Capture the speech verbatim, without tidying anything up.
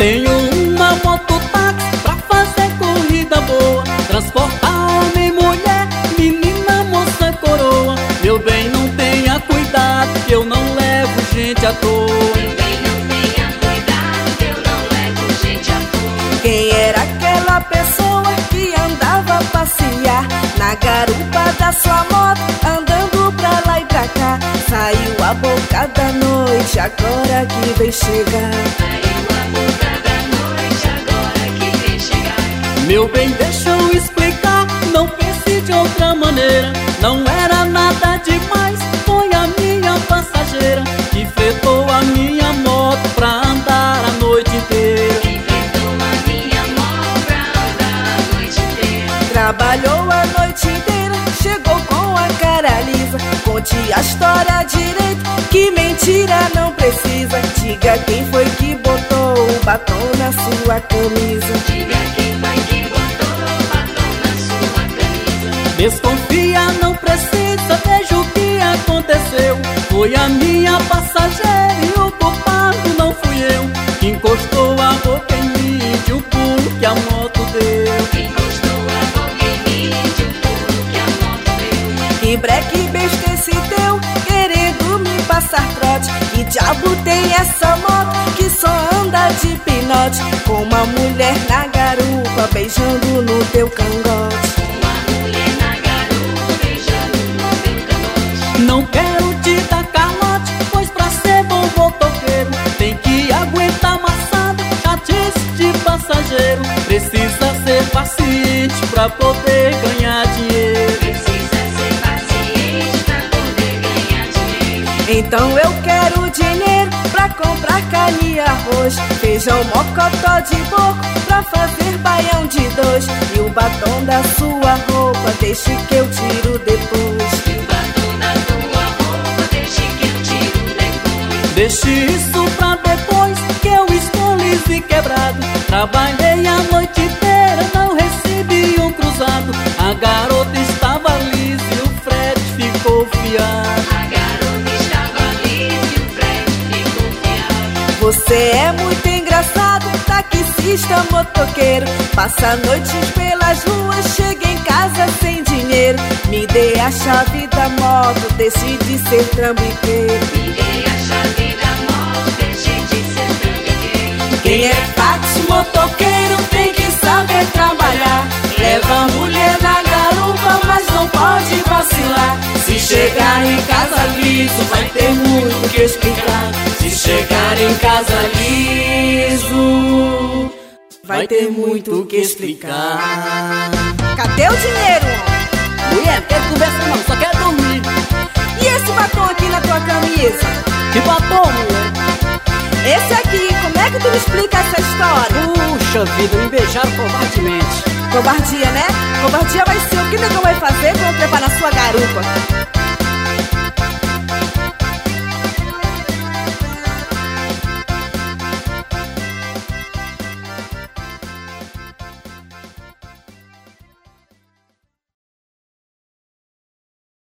Tenho uma mototáxi pra fazer corrida boa, transportar homem, mulher, menina, moça, coroa. Meu bem, não tenha cuidado que eu não levo gente à toa. Meu bem, não tenha cuidado que eu não levo gente à toa. Quem era aquela pessoa que andava a passear na garupa da sua moto, andando pra lá e pra cá? Saiu a boca da noite, agora que vem chegar. Saiu a boca da noite, agora que vem chegar. Meu bem, deixa eu explicar, não pense de outra maneira. Não era nada demais, foi a minha passageira que fretou a minha moto pra andar a noite inteira. Que fretou a minha moto pra andar a noite inteira. Trabalhou a noite inteira, chegou com a cara lisa. Conte a história direito, que mentira não precisa. Diga quem foi que botou o batom na sua camisa. Diga quem foi que botou o batom na sua camisa. Desconfia, não precisa, veja o que aconteceu. Foi a minha passageira e o culpado não fui eu, que encostou a boca em mim de um pulo que a moto deu. Encostou a boca em mim de um pulo que a moto deu. Que breque besta esse teu, querendo me passar trote. Que diabo tem essa moto que só anda de pinote, com uma mulher na garupa beijando no teu cangote. Uma mulher na garupa beijando no teu cangote. Não quero te dar calote, pois pra ser bom motoqueiro tem que aguentar amassada, chatice de passageiro. Precisa ser paciente pra poder ganhar dinheiro. Precisa ser paciente pra poder ganhar dinheiro. Então eu quero dinheiro pra comprar carne e arroz, feijão, mocotó de boco pra fazer baião de dois. E o batom da sua roupa deixe que eu tiro depois. E o batom da tua roupa deixe que eu tiro depois. Deixe isso pra depois, que eu estou liso e quebrado. Trabalhei a noite inteira, não recebi um cruzado. A garota estava lisa e o frete ficou fiado. A garota estava lisa e o frete ficou fiado. Você é muito engraçado, taxista motoqueiro. Passa noites pelas ruas, chega em casa sem dinheiro. Me dê a chave da moto, decide ser trambiqueiro. Me dê a chave da moto, deixe de ser trambiqueiro. Quem é táxi motoqueiro tem que saber trabalhar. Leva a mulher na garupa, mas não pode vacilar. Se chegar em casa liso, vai ter muito que explicar. Se chegar em casa liso, vai ter muito que explicar. Cadê o dinheiro? Mulher, não quero conversa não, só quero dormir. E esse batom aqui na tua camisa? Que batom, mulher? Esse aqui, como é que tu me explica essa história? Puxa vida, me beijaram covardemente. Covardia, né? Covardia vai ser o que o negão vai fazer quando trepar na sua garupa.